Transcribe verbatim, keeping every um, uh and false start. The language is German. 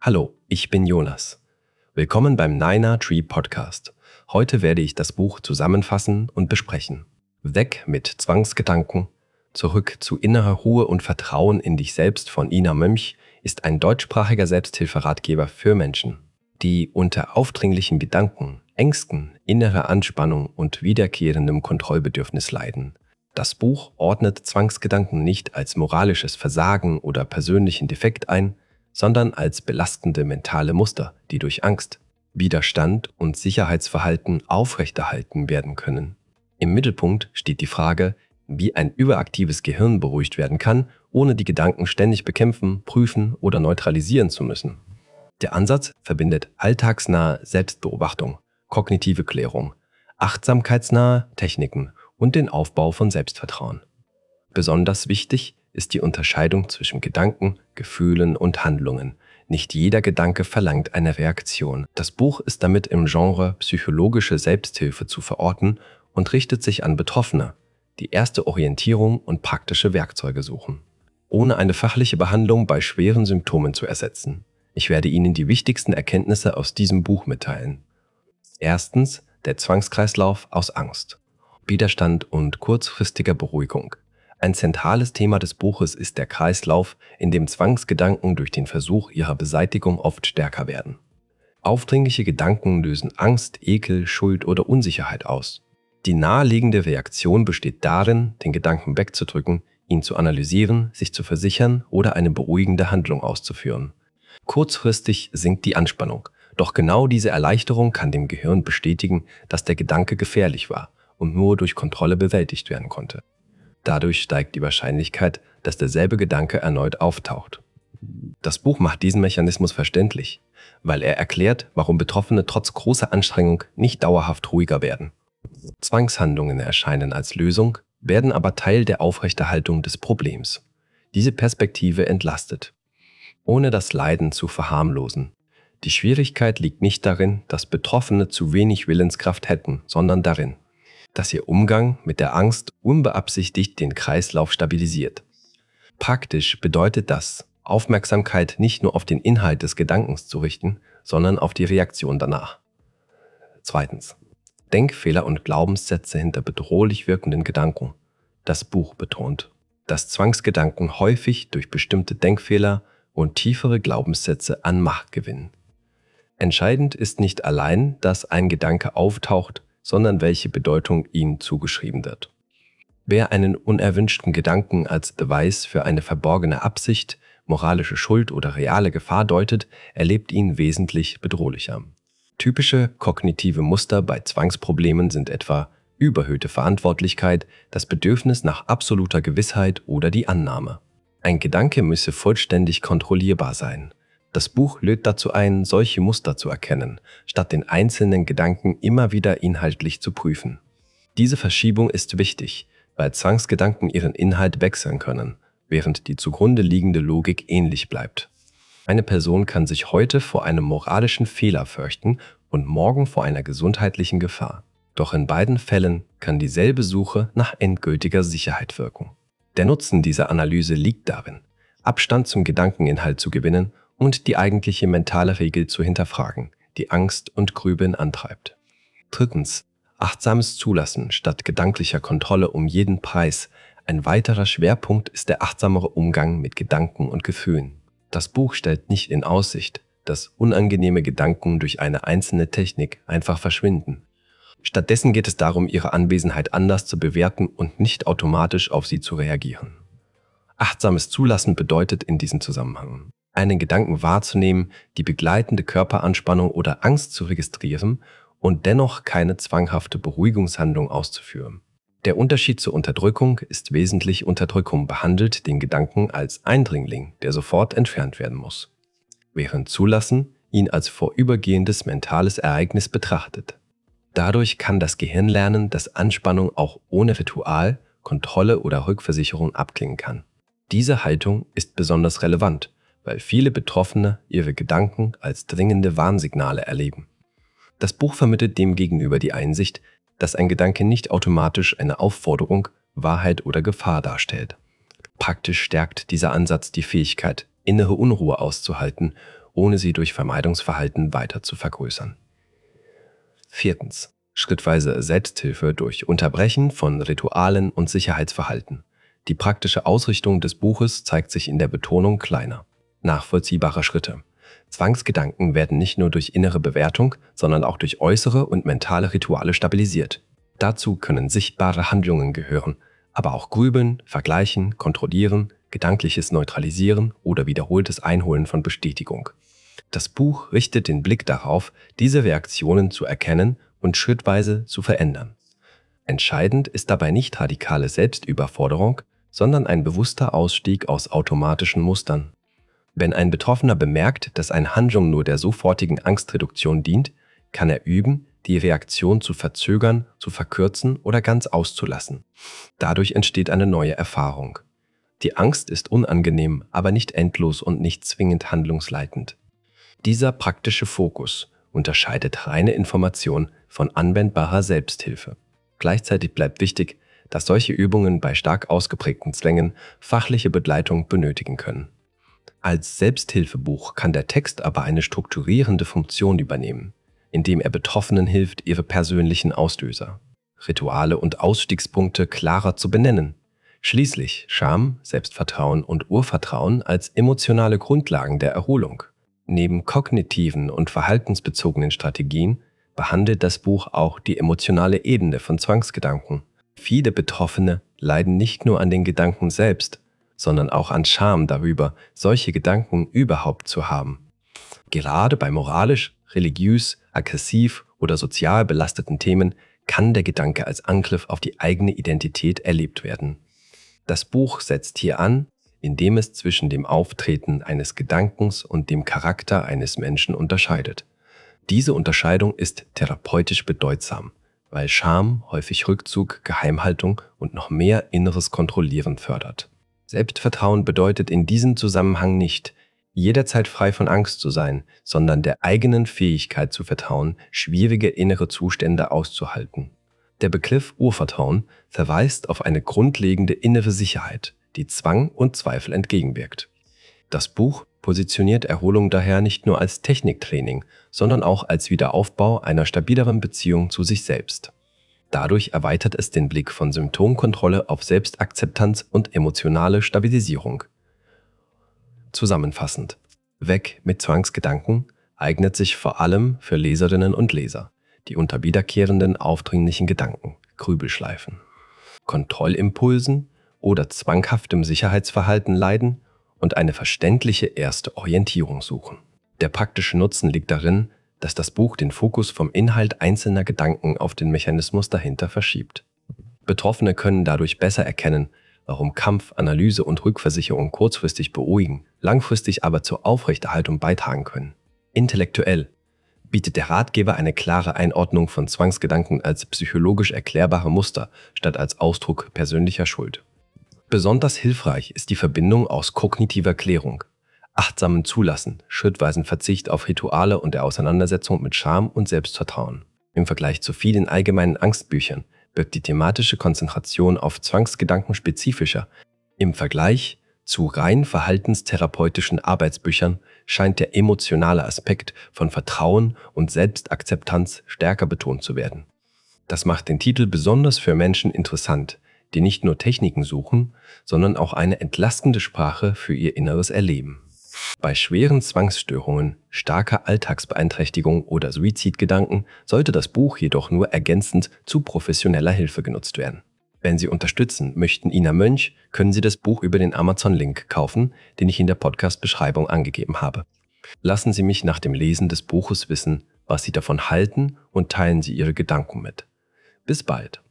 Hallo, ich bin Jonas. Willkommen beim Niner Tree Podcast. Heute werde ich das Buch zusammenfassen und besprechen. Weg mit Zwangsgedanken, zurück zu innerer Ruhe und Vertrauen in dich selbst von Ina Mönch ist ein deutschsprachiger Selbsthilferatgeber für Menschen, die unter aufdringlichen Gedanken, Ängsten, innerer Anspannung und wiederkehrendem Kontrollbedürfnis leiden. Das Buch ordnet Zwangsgedanken nicht als moralisches Versagen oder persönlichen Defekt ein, sondern als belastende mentale Muster, die durch Angst, Widerstand und Sicherheitsverhalten aufrechterhalten werden können. Im Mittelpunkt steht die Frage, wie ein überaktives Gehirn beruhigt werden kann, ohne die Gedanken ständig bekämpfen, prüfen oder neutralisieren zu müssen. Der Ansatz verbindet alltagsnahe Selbstbeobachtung, kognitive Klärung, achtsamkeitsnahe Techniken und den Aufbau von Selbstvertrauen. Besonders wichtig ist die Unterscheidung zwischen Gedanken, Gefühlen und Handlungen. Nicht jeder Gedanke verlangt eine Reaktion. Das Buch ist damit im Genre psychologische Selbsthilfe zu verorten und richtet sich an Betroffene, die erste Orientierung und praktische Werkzeuge suchen, ohne eine fachliche Behandlung bei schweren Symptomen zu ersetzen. Ich werde Ihnen die wichtigsten Erkenntnisse aus diesem Buch mitteilen. Erstens, der Zwangskreislauf aus Angst, Widerstand und kurzfristiger Beruhigung. Ein zentrales Thema des Buches ist der Kreislauf, in dem Zwangsgedanken durch den Versuch ihrer Beseitigung oft stärker werden. Aufdringliche Gedanken lösen Angst, Ekel, Schuld oder Unsicherheit aus. Die naheliegende Reaktion besteht darin, den Gedanken wegzudrücken, ihn zu analysieren, sich zu versichern oder eine beruhigende Handlung auszuführen. Kurzfristig sinkt die Anspannung, doch genau diese Erleichterung kann dem Gehirn bestätigen, dass der Gedanke gefährlich war und nur durch Kontrolle bewältigt werden konnte. Dadurch steigt die Wahrscheinlichkeit, dass derselbe Gedanke erneut auftaucht. Das Buch macht diesen Mechanismus verständlich, weil er erklärt, warum Betroffene trotz großer Anstrengung nicht dauerhaft ruhiger werden. Zwangshandlungen erscheinen als Lösung, werden aber Teil der Aufrechterhaltung des Problems. Diese Perspektive entlastet, ohne das Leiden zu verharmlosen. Die Schwierigkeit liegt nicht darin, dass Betroffene zu wenig Willenskraft hätten, sondern darin, dass ihr Umgang mit der Angst unbeabsichtigt den Kreislauf stabilisiert. Praktisch bedeutet das, Aufmerksamkeit nicht nur auf den Inhalt des Gedankens zu richten, sondern auf die Reaktion danach. Zweitens. Denkfehler und Glaubenssätze hinter bedrohlich wirkenden Gedanken. Das Buch betont, dass Zwangsgedanken häufig durch bestimmte Denkfehler und tiefere Glaubenssätze an Macht gewinnen. Entscheidend ist nicht allein, dass ein Gedanke auftaucht, sondern welche Bedeutung ihm zugeschrieben wird. Wer einen unerwünschten Gedanken als Beweis für eine verborgene Absicht, moralische Schuld oder reale Gefahr deutet, erlebt ihn wesentlich bedrohlicher. Typische kognitive Muster bei Zwangsproblemen sind etwa überhöhte Verantwortlichkeit, das Bedürfnis nach absoluter Gewissheit oder die Annahme. Ein Gedanke müsse vollständig kontrollierbar sein. Das Buch lädt dazu ein, solche Muster zu erkennen, statt den einzelnen Gedanken immer wieder inhaltlich zu prüfen. Diese Verschiebung ist wichtig, weil Zwangsgedanken ihren Inhalt wechseln können, während die zugrunde liegende Logik ähnlich bleibt. Eine Person kann sich heute vor einem moralischen Fehler fürchten und morgen vor einer gesundheitlichen Gefahr. Doch in beiden Fällen kann dieselbe Suche nach endgültiger Sicherheit wirken. Der Nutzen dieser Analyse liegt darin, Abstand zum Gedankeninhalt zu gewinnen und die eigentliche mentale Regel zu hinterfragen, die Angst und Grübeln antreibt. Drittens. Achtsames Zulassen statt gedanklicher Kontrolle um jeden Preis. Ein weiterer Schwerpunkt ist der achtsamere Umgang mit Gedanken und Gefühlen. Das Buch stellt nicht in Aussicht, dass unangenehme Gedanken durch eine einzelne Technik einfach verschwinden. Stattdessen geht es darum, ihre Anwesenheit anders zu bewerten und nicht automatisch auf sie zu reagieren. Achtsames Zulassen bedeutet in diesem Zusammenhang, einen Gedanken wahrzunehmen, die begleitende Körperanspannung oder Angst zu registrieren und dennoch keine zwanghafte Beruhigungshandlung auszuführen. Der Unterschied zur Unterdrückung ist wesentlich: Unterdrückung behandelt den Gedanken als Eindringling, der sofort entfernt werden muss, während Zulassen ihn als vorübergehendes mentales Ereignis betrachtet. Dadurch kann das Gehirn lernen, dass Anspannung auch ohne Ritual, Kontrolle oder Rückversicherung abklingen kann. Diese Haltung ist besonders relevant, weil viele Betroffene ihre Gedanken als dringende Warnsignale erleben. Das Buch vermittelt demgegenüber die Einsicht, dass ein Gedanke nicht automatisch eine Aufforderung, Wahrheit oder Gefahr darstellt. Praktisch stärkt dieser Ansatz die Fähigkeit, innere Unruhe auszuhalten ohne sie durch Vermeidungsverhalten weiter zu vergrößern. Viertens. Schrittweise Selbsthilfe durch Unterbrechen von Ritualen und Sicherheitsverhalten. Die praktische Ausrichtung des Buches zeigt sich in der Betonung kleiner, nachvollziehbarer Schritte. Zwangsgedanken werden nicht nur durch innere Bewertung, sondern auch durch äußere und mentale Rituale stabilisiert. Dazu können sichtbare Handlungen gehören, aber auch Grübeln, Vergleichen, Kontrollieren, gedankliches Neutralisieren oder wiederholtes Einholen von Bestätigung. Das Buch richtet den Blick darauf, diese Reaktionen zu erkennen und schrittweise zu verändern. Entscheidend ist dabei nicht radikale Selbstüberforderung, sondern ein bewusster Ausstieg aus automatischen Mustern. Wenn ein Betroffener bemerkt, dass eine Handlung nur der sofortigen Angstreduktion dient, kann er üben, die Reaktion zu verzögern, zu verkürzen oder ganz auszulassen. Dadurch entsteht eine neue Erfahrung. Die Angst ist unangenehm, aber nicht endlos und nicht zwingend handlungsleitend. Dieser praktische Fokus unterscheidet reine Information von anwendbarer Selbsthilfe. Gleichzeitig bleibt wichtig, dass solche Übungen bei stark ausgeprägten Zwängen fachliche Begleitung benötigen können. Als Selbsthilfebuch kann der Text aber eine strukturierende Funktion übernehmen, indem er Betroffenen hilft, ihre persönlichen Auslöser, Rituale und Ausstiegspunkte klarer zu benennen. Schließlich Scham, Selbstvertrauen und Urvertrauen als emotionale Grundlagen der Erholung. Neben kognitiven und verhaltensbezogenen Strategien behandelt das Buch auch die emotionale Ebene von Zwangsgedanken. Viele Betroffene leiden nicht nur an den Gedanken selbst, sondern auch an Scham darüber, solche Gedanken überhaupt zu haben. Gerade bei moralisch, religiös, aggressiv oder sozial belasteten Themen kann der Gedanke als Angriff auf die eigene Identität erlebt werden. Das Buch setzt hier an, indem es zwischen dem Auftreten eines Gedankens und dem Charakter eines Menschen unterscheidet. Diese Unterscheidung ist therapeutisch bedeutsam, weil Scham häufig Rückzug, Geheimhaltung und noch mehr inneres Kontrollieren fördert. Selbstvertrauen bedeutet in diesem Zusammenhang nicht, jederzeit frei von Angst zu sein, sondern der eigenen Fähigkeit zu vertrauen, schwierige innere Zustände auszuhalten. Der Begriff Urvertrauen verweist auf eine grundlegende innere Sicherheit, die Zwang und Zweifel entgegenwirkt. Das Buch positioniert Erholung daher nicht nur als Techniktraining, sondern auch als Wiederaufbau einer stabileren Beziehung zu sich selbst. Dadurch erweitert es den Blick von Symptomkontrolle auf Selbstakzeptanz und emotionale Stabilisierung. Zusammenfassend: Weg mit Zwangsgedanken eignet sich vor allem für Leserinnen und Leser, die unter wiederkehrenden aufdringlichen Gedanken, Grübelschleifen, Kontrollimpulsen oder zwanghaftem Sicherheitsverhalten leiden und eine verständliche erste Orientierung suchen. Der praktische Nutzen liegt darin, dass das Buch den Fokus vom Inhalt einzelner Gedanken auf den Mechanismus dahinter verschiebt. Betroffene können dadurch besser erkennen, warum Kampf, Analyse und Rückversicherung kurzfristig beruhigen, langfristig aber zur Aufrechterhaltung beitragen können. Intellektuell bietet der Ratgeber eine klare Einordnung von Zwangsgedanken als psychologisch erklärbare Muster statt als Ausdruck persönlicher Schuld. Besonders hilfreich ist die Verbindung aus kognitiver Klärung, achtsamen Zulassen, schrittweisen Verzicht auf Rituale und der Auseinandersetzung mit Scham und Selbstvertrauen. Im Vergleich zu vielen allgemeinen Angstbüchern wirkt die thematische Konzentration auf Zwangsgedanken spezifischer. Im Vergleich zu rein verhaltenstherapeutischen Arbeitsbüchern scheint der emotionale Aspekt von Vertrauen und Selbstakzeptanz stärker betont zu werden. Das macht den Titel besonders für Menschen interessant, die nicht nur Techniken suchen, sondern auch eine entlastende Sprache für ihr inneres Erleben. Bei schweren Zwangsstörungen, starker Alltagsbeeinträchtigung oder Suizidgedanken sollte das Buch jedoch nur ergänzend zu professioneller Hilfe genutzt werden. Wenn Sie unterstützen möchten Ina Mönch, können Sie das Buch über den Amazon-Link kaufen, den ich in der Podcast-Beschreibung angegeben habe. Lassen Sie mich nach dem Lesen des Buches wissen, was Sie davon halten, und teilen Sie Ihre Gedanken mit. Bis bald!